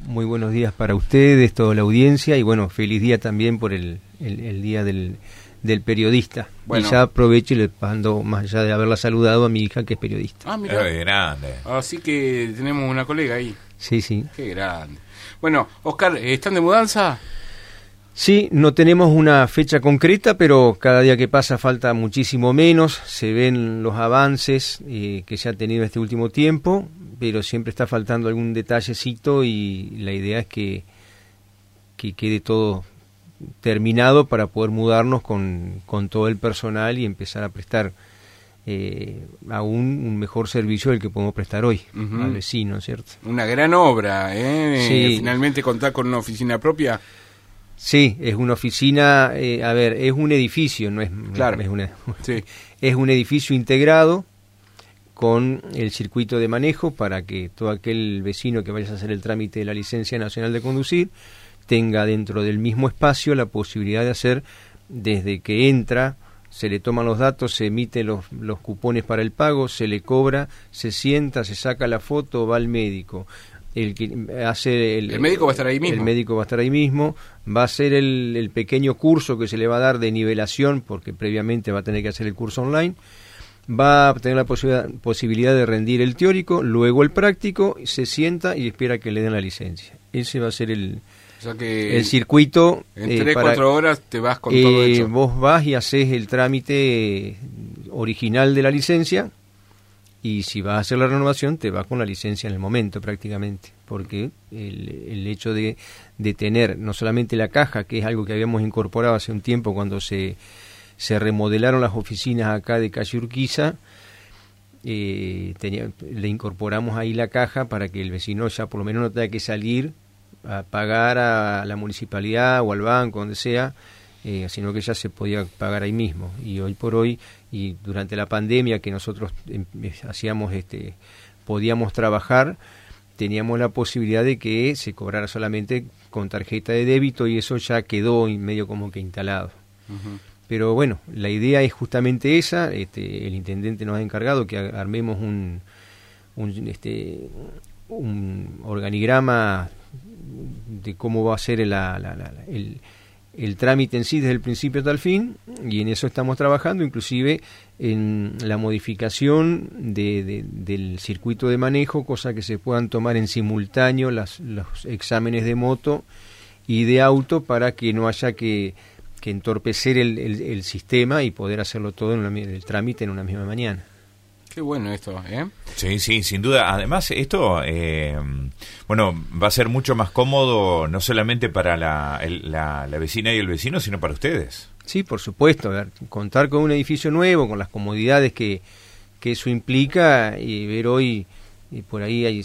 muy buenos días para ustedes, toda la audiencia, y bueno, feliz día también por el día del periodista. Bueno. Y ya aprovecho y le mando, más allá de haberla saludado, a mi hija que es periodista. Ah, mira. Grande. Así que tenemos una colega ahí. Sí, sí. Qué grande. Bueno, Oscar, ¿están de mudanza? Sí, no tenemos una fecha concreta, pero cada día que pasa falta muchísimo menos. Se ven los avances que se ha tenido este último tiempo, pero siempre está faltando algún detallecito y la idea es que quede todo terminado para poder mudarnos con todo el personal y empezar a prestar aún un mejor servicio del que podemos prestar hoy al vecino, ¿cierto? Una gran obra, Sí. Finalmente contar con una oficina propia. Sí, es una oficina, es un edificio, no es, claro. Sí. Es un edificio integrado con el circuito de manejo para que todo aquel vecino que vaya a hacer el trámite de la licencia nacional de conducir tenga dentro del mismo espacio la posibilidad de hacer, desde que entra, se le toman los datos, se emiten los cupones para el pago, se le cobra, se sienta, se saca la foto, va al médico. El médico va a estar ahí mismo. El médico va a estar ahí mismo, va a hacer el pequeño curso que se le va a dar de nivelación, porque previamente va a tener que hacer el curso online, va a tener la posibilidad de rendir el teórico, luego el práctico, se sienta y espera que le den la licencia. Ese va a ser el circuito. En 3-4 horas te vas con todo hecho. Vos vas y haces el trámite original de la licencia, y si vas a hacer la renovación te vas con la licencia en el momento prácticamente, porque el hecho de tener no solamente la caja, que es algo que habíamos incorporado hace un tiempo cuando se remodelaron las oficinas acá de calle Urquiza, le incorporamos ahí la caja para que el vecino ya por lo menos no tenga que salir a pagar a la municipalidad o al banco, donde sea, sino que ya se podía pagar ahí mismo. Y hoy por hoy, y durante la pandemia que nosotros podíamos trabajar, teníamos la posibilidad de que se cobrara solamente con tarjeta de débito, y eso ya quedó medio como que instalado. Pero bueno, la idea es justamente esa. El intendente nos ha encargado que armemos un organigrama de cómo va a ser el trámite en sí desde el principio hasta el fin, y en eso estamos trabajando, inclusive en la modificación del circuito de manejo, cosa que se puedan tomar en simultáneo los exámenes de moto y de auto, para que no haya que entorpecer el sistema y poder hacerlo todo el trámite en una misma mañana. Qué bueno esto, ¿eh? Sí, sin duda. Además, esto, va a ser mucho más cómodo, no solamente para la vecina y el vecino, sino para ustedes. Sí, por supuesto. Contar con un edificio nuevo, con las comodidades que eso implica, y ver hoy, por ahí hay,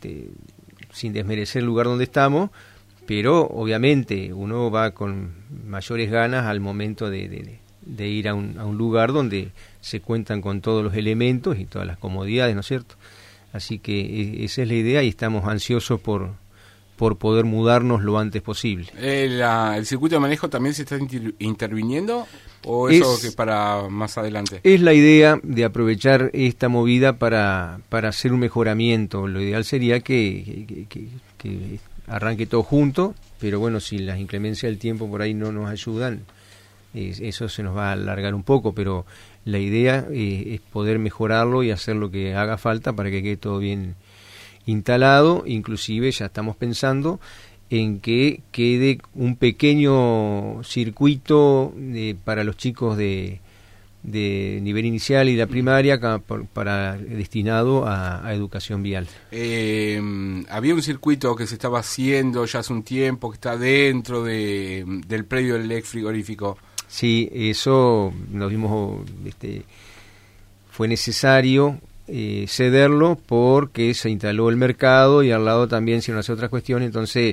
sin desmerecer el lugar donde estamos, pero obviamente uno va con mayores ganas al momento de ir a un lugar donde se cuentan con todos los elementos y todas las comodidades, ¿no es cierto? Así que esa es la idea, y estamos ansiosos por poder mudarnos lo antes posible. ¿El circuito de manejo también se está interviniendo, o eso que para más adelante? Es la idea de aprovechar esta movida para hacer un mejoramiento. Lo ideal sería que arranque todo junto, pero bueno, si las inclemencias del tiempo por ahí no nos ayudan, eso se nos va a alargar un poco, pero la idea es poder mejorarlo y hacer lo que haga falta para que quede todo bien instalado. Inclusive ya estamos pensando en que quede un pequeño circuito para los chicos de nivel inicial y la primaria destinado a educación vial. Había un circuito que se estaba haciendo ya hace un tiempo, que está dentro del predio del ex frigorífico. Sí, eso nos vimos, fue necesario cederlo porque se instaló el mercado y al lado también se iban a hacer otras cuestiones, entonces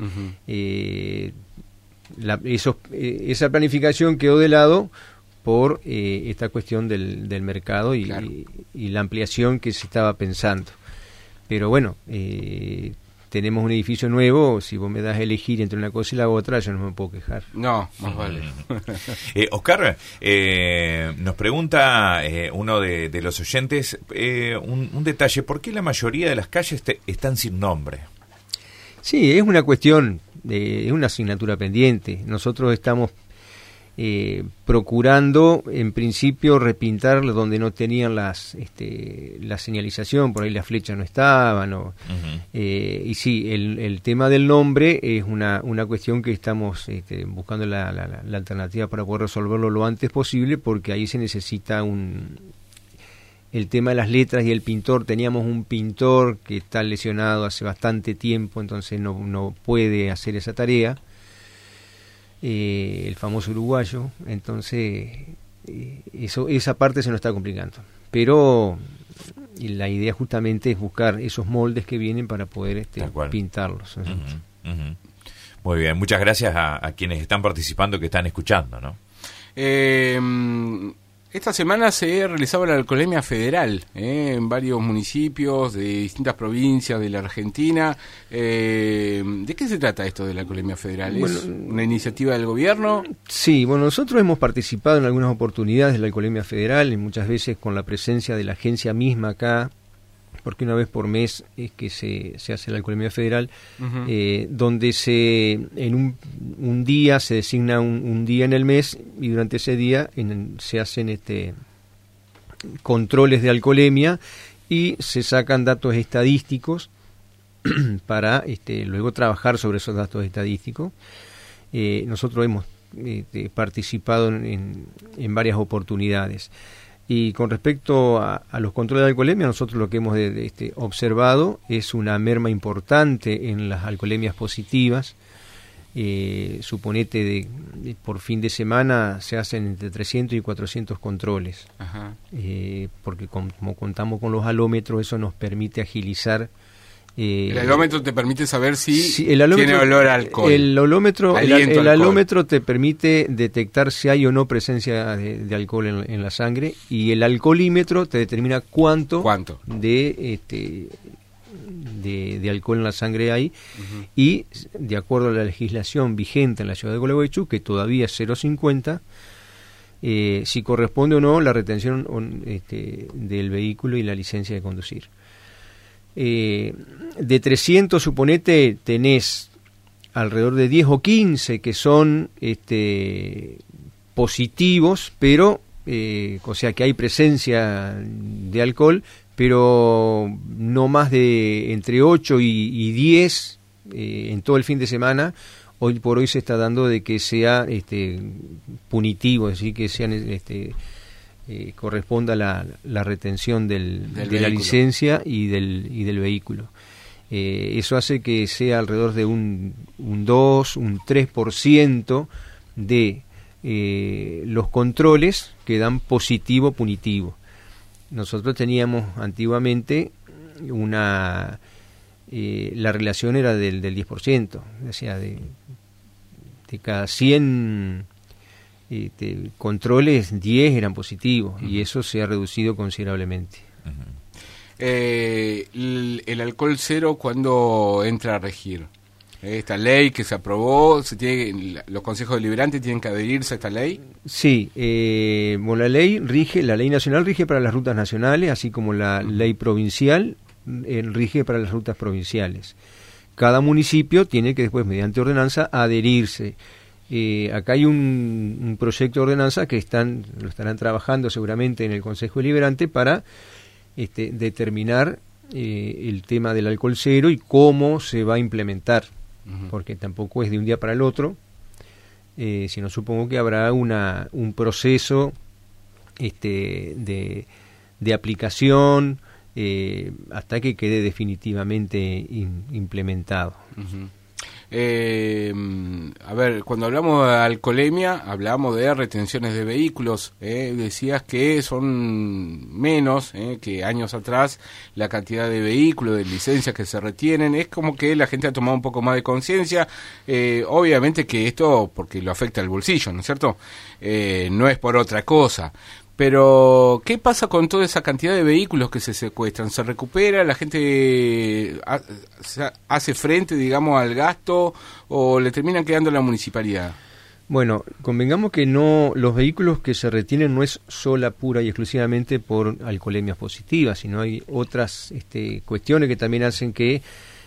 esa planificación quedó de lado por esta cuestión del mercado y, claro, y la ampliación que se estaba pensando. Pero bueno, tenemos un edificio nuevo, si vos me das a elegir entre una cosa y la otra, yo no me puedo quejar. No, más vale. Oscar, nos pregunta uno de los oyentes un detalle: ¿por qué la mayoría de las calles están sin nombre? Sí, es una cuestión, es una asignatura pendiente. Nosotros estamos procurando, en principio, repintar donde no tenían la señalización, por ahí las flechas no estaban. Y sí, el tema del nombre es una cuestión que estamos buscando la alternativa para poder resolverlo lo antes posible, porque ahí se necesita el tema de las letras y el pintor. Teníamos un pintor que está lesionado hace bastante tiempo, entonces no puede hacer esa tarea. El famoso uruguayo, entonces esa parte se nos está complicando, pero la idea justamente es buscar esos moldes que vienen para poder pintarlos. Muy bien, muchas gracias a quienes están participando, que están escuchando, ¿no? Esta semana se realizaba la alcoholemia federal en varios municipios de distintas provincias de la Argentina. ¿De qué se trata esto de la alcoholemia federal? ¿Es una iniciativa del gobierno? Sí, bueno, nosotros hemos participado en algunas oportunidades de la alcoholemia federal, y muchas veces con la presencia de la agencia misma acá, porque una vez por mes es que se hace la alcoholemia federal, donde en un día se designa un día en el mes, y durante ese día se hacen controles de alcoholemia y se sacan datos estadísticos para luego trabajar sobre esos datos estadísticos. Nosotros hemos participado en varias oportunidades. Y con respecto a los controles de alcoholemia, nosotros lo que hemos observado es una merma importante en las alcoholemias positivas. Suponete por fin de semana se hacen entre 300 y 400 controles. Porque como contamos con los alómetros, eso nos permite agilizar. El alómetro te permite saber si tiene olor a alcohol. El alómetro te permite detectar si hay o no presencia de alcohol en la sangre, y el alcoholímetro te determina cuánto de alcohol en la sangre hay. Y de acuerdo a la legislación vigente en la ciudad de Gualeguaychú, que todavía es 0,50, si corresponde o no la retención del vehículo y la licencia de conducir. De 300, suponete, tenés alrededor de 10 o 15 que son positivos, pero o sea que hay presencia de alcohol, pero no más de entre 8 y 10 en todo el fin de semana. Hoy por hoy se está dando de que sea punitivo, es decir, que sean corresponda la retención de la licencia y del vehículo. Eso hace que sea alrededor de un 2, un 3% de los controles que dan positivo punitivo. Nosotros teníamos antiguamente la relación era del 10%, o sea, de cada 100 controles, 10 eran positivos, y eso se ha reducido considerablemente. El alcohol cero, ¿cuándo entra a regir? Esta ley que se aprobó, los consejos deliberantes tienen que adherirse a esta ley. Sí, la ley nacional rige para las rutas nacionales, así como la ley provincial rige para las rutas provinciales. Cada municipio tiene que después, mediante ordenanza, adherirse. Acá hay un proyecto de ordenanza que lo estarán trabajando seguramente en el Consejo Deliberante para determinar el tema del alcohol cero y cómo se va a implementar, porque tampoco es de un día para el otro, sino supongo que habrá un proceso de aplicación hasta que quede definitivamente implementado. A ver, cuando hablamos de alcoholemia, hablamos de retenciones de vehículos. Decías que son menos que años atrás la cantidad de vehículos, de licencias que se retienen. Es como que la gente ha tomado un poco más de conciencia. Obviamente que esto, porque lo afecta al bolsillo, ¿no es cierto? No es por otra cosa. Pero, ¿qué pasa con toda esa cantidad de vehículos que se secuestran? ¿Se recupera? ¿La gente hace frente, digamos, al gasto o le terminan quedando a la municipalidad? Bueno, convengamos que no, los vehículos que se retienen no es sola, pura y exclusivamente por alcoholemias positivas, sino hay otras cuestiones que también hacen que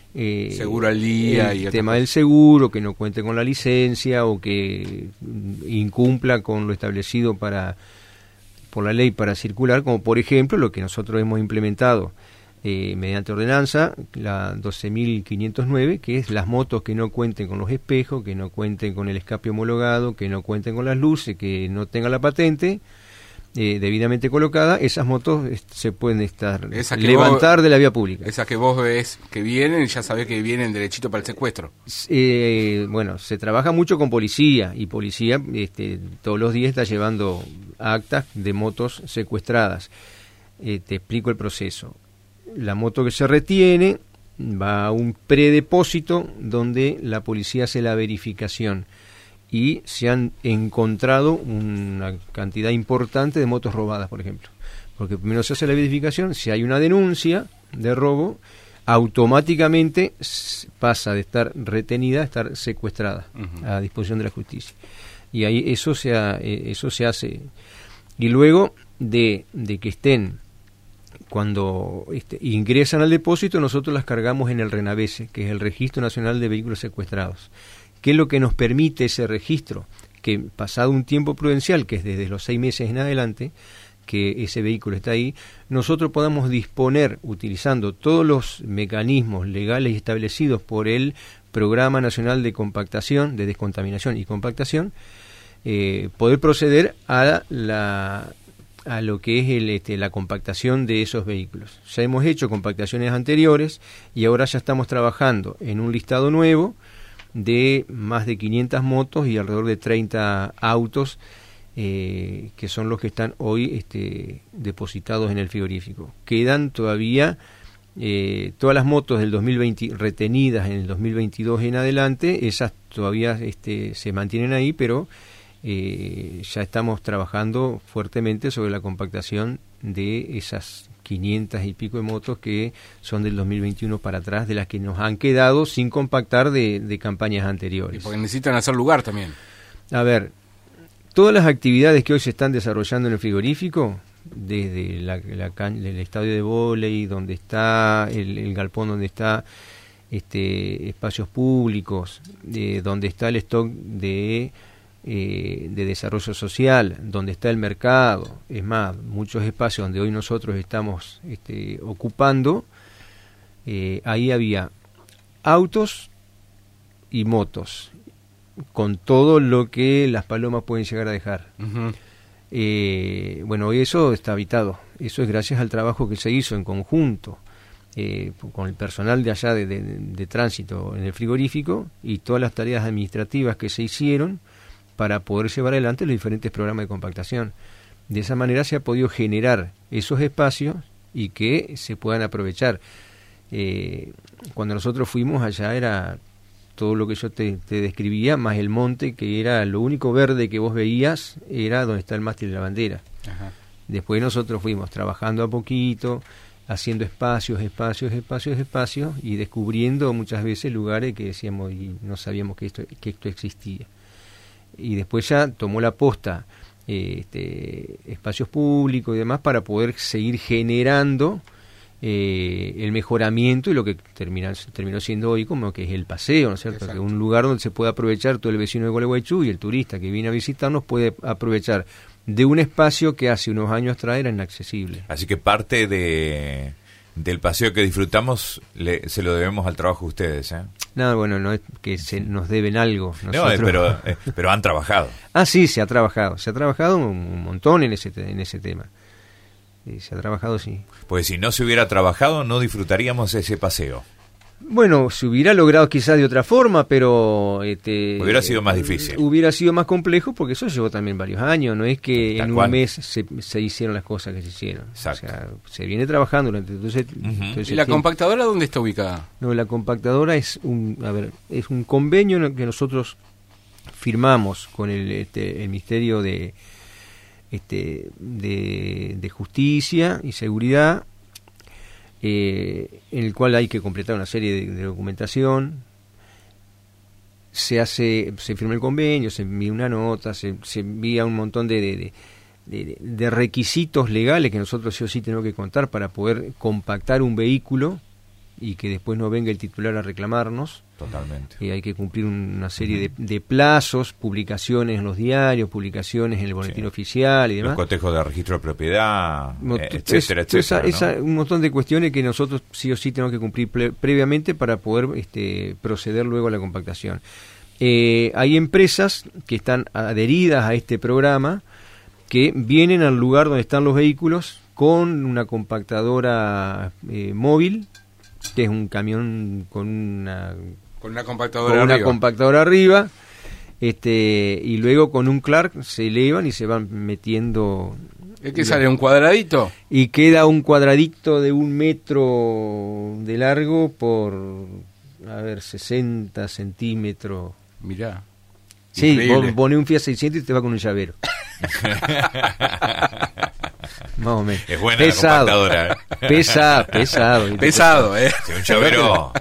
seguro al día el tema del seguro, que no cuente con la licencia o que incumpla con lo establecido por la ley para circular, como por ejemplo lo que nosotros hemos implementado mediante ordenanza, la 12.509, que es las motos que no cuenten con los espejos, que no cuenten con el escape homologado, que no cuenten con las luces, que no tengan la patente debidamente colocada. Esas motos se pueden levantar de la vía pública. Esas que vos ves que vienen, ya sabés que vienen derechito para el secuestro. Bueno, se trabaja mucho con policía, y policía todos los días está llevando actas de motos secuestradas. Te explico el proceso. La moto que se retiene va a un predepósito donde la policía hace la verificación, y se han encontrado una cantidad importante de motos robadas, por ejemplo. Porque primero se hace la verificación, si hay una denuncia de robo, automáticamente pasa de estar retenida a estar secuestrada a disposición de la justicia. Y ahí eso se hace. Y luego de que estén, cuando ingresan al depósito, nosotros las cargamos en el RENAVESE, que es el Registro Nacional de Vehículos Secuestrados. ¿Qué es lo que nos permite ese registro? Que pasado un tiempo prudencial, que es desde los 6 meses en adelante, que ese vehículo está ahí, nosotros podamos disponer, utilizando todos los mecanismos legales establecidos por el Programa Nacional de Compactación, de Descontaminación y Compactación, poder proceder a lo que es la compactación de esos vehículos. Ya hemos hecho compactaciones anteriores y ahora ya estamos trabajando en un listado nuevo de más de 500 motos y alrededor de 30 autos, que son los que están hoy depositados en el frigorífico. Quedan todavía todas las motos del 2020 retenidas en el 2022 en adelante, esas todavía se mantienen ahí, pero ya estamos trabajando fuertemente sobre la compactación de esas 500 y pico de motos que son del 2021 para atrás, de las que nos han quedado sin compactar de campañas anteriores. Y porque necesitan hacer lugar también. A ver, todas las actividades que hoy se están desarrollando en el frigorífico, desde el estadio de vóley, donde está el galpón, donde está espacios públicos, donde está el stock de desarrollo social, donde está el mercado, es más, muchos espacios donde hoy nosotros estamos ocupando, ahí había autos y motos, con todo lo que las palomas pueden llegar a dejar. Bueno, hoy eso está habitado, eso es gracias al trabajo que se hizo en conjunto con el personal de allá de tránsito en el frigorífico, y todas las tareas administrativas que se hicieron para poder llevar adelante los diferentes programas de compactación. De esa manera se ha podido generar esos espacios y que se puedan aprovechar. Cuando nosotros fuimos allá era todo lo que yo te describía, más el monte, que era lo único verde que vos veías, era donde está el mástil de la bandera. Ajá. Después nosotros fuimos trabajando a poquito, haciendo espacios, y descubriendo muchas veces lugares que decíamos y no sabíamos que esto existía. Y después ya tomó la posta espacios públicos y demás para poder seguir generando el mejoramiento y lo que terminó siendo hoy como que es el paseo, ¿no es cierto? Que un lugar donde se puede aprovechar todo el vecino de Gualeguaychú, y el turista que viene a visitarnos puede aprovechar de un espacio que hace unos años atrás era inaccesible. Así que parte del paseo que disfrutamos se lo debemos al trabajo de ustedes, ¿eh? No, bueno, no es que nos deben algo. Nosotros... No, pero han trabajado. Ah, sí, se ha trabajado un montón en ese tema. Se ha trabajado, sí. Pues si no se hubiera trabajado, no disfrutaríamos ese paseo. Bueno, se hubiera logrado quizás de otra forma, pero... hubiera sido más difícil. Hubiera sido más complejo, porque eso llevó también varios años. No es que en un mes se hicieron las cosas que se hicieron. Exacto. O sea, se viene trabajando durante entonces. ¿Y la compactadora dónde está ubicada? No, la compactadora es un convenio en el que nosotros firmamos con el Ministerio de Justicia y Seguridad, en el cual hay que completar una serie de documentación. Se firma el convenio, se envía una nota, se envía un montón de requisitos legales que nosotros sí o sí tenemos que contar para poder compactar un vehículo y que después no venga el titular a reclamarnos. Totalmente. Hay que cumplir una serie de plazos, publicaciones en los diarios, publicaciones en el boletín oficial y demás. Los cotejos de registro de propiedad, etcétera, etcétera. ¿No? Un montón de cuestiones que nosotros sí o sí tenemos que cumplir previamente para poder proceder luego a la compactación. Hay empresas que están adheridas a este programa que vienen al lugar donde están los vehículos con una compactadora móvil, que es un camión con una compactadora arriba, y luego con un Clark se elevan y se van metiendo. ¿Es que sale un cuadradito? Y queda un cuadradito de 1 metro de largo por, 60 centímetros. Mirá. Sí, vos ponés un Fiat 600 y te va con un llavero. Más o menos. Es buena pesado, la compactadora. Pesado, Sí, un llavero.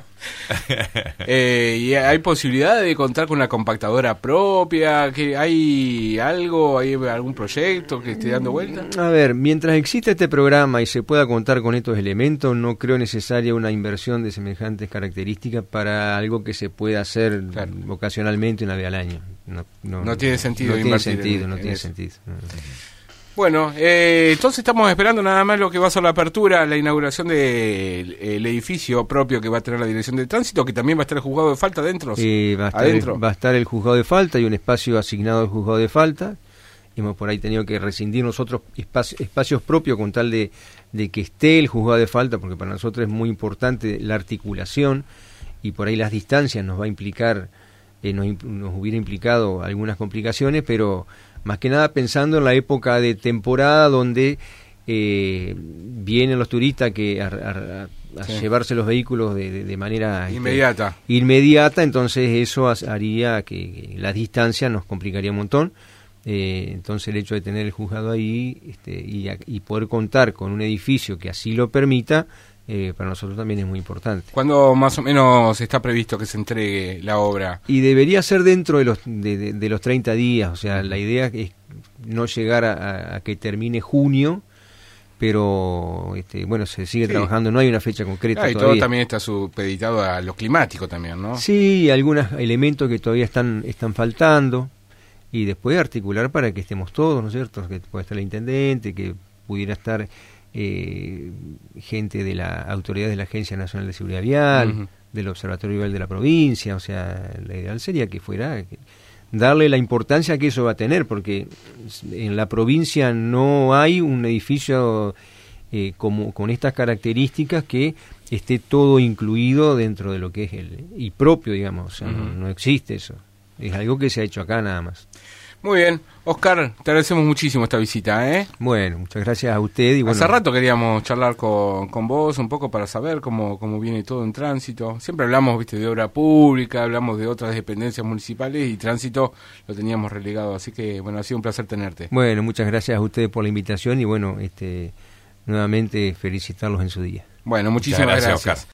¿Y hay posibilidad de contar con una compactadora propia? ¿Que hay algún proyecto que esté dando vuelta? A ver, mientras exista este programa y se pueda contar con estos elementos, no creo necesaria una inversión de semejantes características para algo que se pueda hacer ocasionalmente una vez al año. No tiene sentido. No tiene sentido. Bueno, entonces estamos esperando nada más lo que va a ser la apertura, la inauguración del edificio propio que va a tener la Dirección de Tránsito, que también va a estar el juzgado de falta adentro. Va a estar el juzgado de falta y un espacio asignado al juzgado de falta. Hemos por ahí tenido que rescindir nosotros espacios propios con tal de que esté el juzgado de falta, porque para nosotros es muy importante la articulación y por ahí las distancias nos va a implicar, nos hubiera implicado algunas complicaciones, pero más que nada pensando en la época de temporada donde vienen los turistas a llevarse los vehículos de manera inmediata, entonces eso haría que la distancia nos complicaría un montón. Entonces el hecho de tener el juzgado ahí y poder contar con un edificio que así lo permita, para nosotros también es muy importante. ¿Cuándo más o menos está previsto que se entregue la obra? Y debería ser dentro de los 30 días, o sea, la idea es no llegar a que termine junio, pero se sigue trabajando, no hay una fecha concreta y todavía. Todo también está supeditado a lo climático también, ¿no? Sí, algunos elementos que todavía están faltando, y después articular para que estemos todos, ¿no es cierto? Que pueda estar el intendente, que pudiera estar gente de la autoridad de la Agencia Nacional de Seguridad Vial, del Observatorio Vial de la provincia, o sea, la ideal sería que fuera darle la importancia que eso va a tener, porque en la provincia no hay un edificio con estas características que esté todo incluido dentro de lo que es y propio, digamos, o sea, no existe eso, es algo que se ha hecho acá nada más. Muy bien, Oscar, te agradecemos muchísimo esta visita, Bueno, muchas gracias a usted. Y hace rato queríamos charlar con vos un poco para saber cómo viene todo en tránsito. Siempre hablamos, de obra pública, hablamos de otras dependencias municipales y tránsito lo teníamos relegado, así que ha sido un placer tenerte. Bueno, muchas gracias a ustedes por la invitación y nuevamente felicitarlos en su día. Bueno, muchísimas gracias. Oscar.